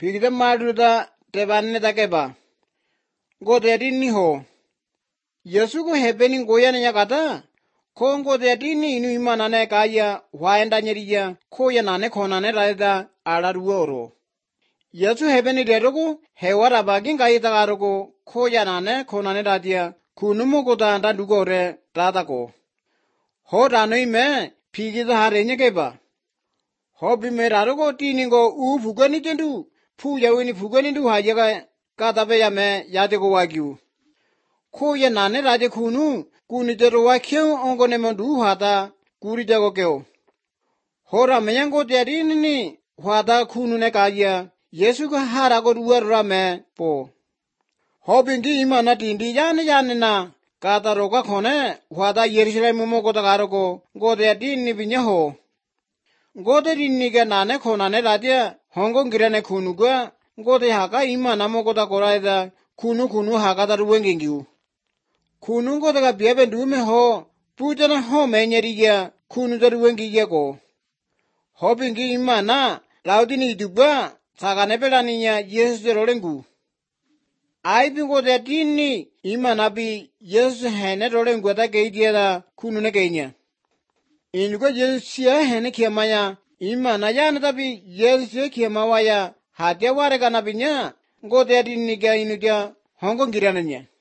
pigida maduda tebanne takeba. Godedini ho. Yesu ko hebening goyan yakata. Ko godedini inu imanane kaya waenda nyeriya ko yanane konane raida alaruoro. Yesu hebeni derogo hewara bagin kaya tagarogo ko yanane konane radia kunumo goda anda dugore radako. Ho ranoi me pigida harenye keba. Ho bimerarogo tiningo u fugani tendu fu yawini fugani du hajaga katabeya me yadego wagyu. Ko yanane radia kuni dero wakyo ongone mondu hata kuri jago keo. Ho ramenyango derini hata kunune kaya Yesu ka harago ruwa me po. Ho bingi imana tindi yane na kata roka kone hata Yerusalem mo kota karoko gode dini binyaho. Gode dini ke nane konane radia hongo ngirane kunuga gode haka imana mo kota koraida kunu haka taru wengingiu. Kunu gode ka biebe dume ho pujana ho menyeriya kunu taru wengiya ko. Ho bingi imana laudini duba sakane pelaninya Yesu rolengu. Ai bingo de dini imana bi Yesu hene rolengu ta keidiera kunune keinya. Inugo Yesu hene kiamaya imana yana tabi Yesu kiamawaya hatia ware kana binya gode dini ga inudia hongo ngirananya.